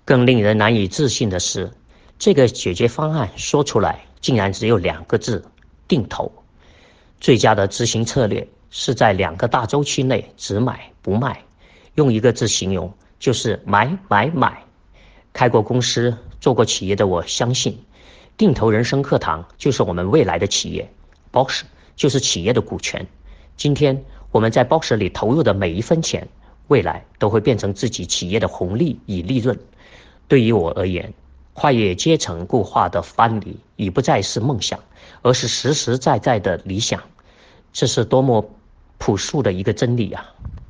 更令人难以置信的是，这个解决方案说出来竟然只有2个字：定投。最佳的执行策略是在2个大周期内只买不卖，用1个字形容就是买买买。开过公司做过企业的我相信，定投人生课堂就是我们未来的企业， Box 就是企业的股权。今天我们在 Box 里投入的每一分钱，未来都会变成自己企业的红利与利润。对于我而言，跨越阶层固化的藩篱已不再是梦想，而是实实在在的理想。这是多么朴素的一个真理啊！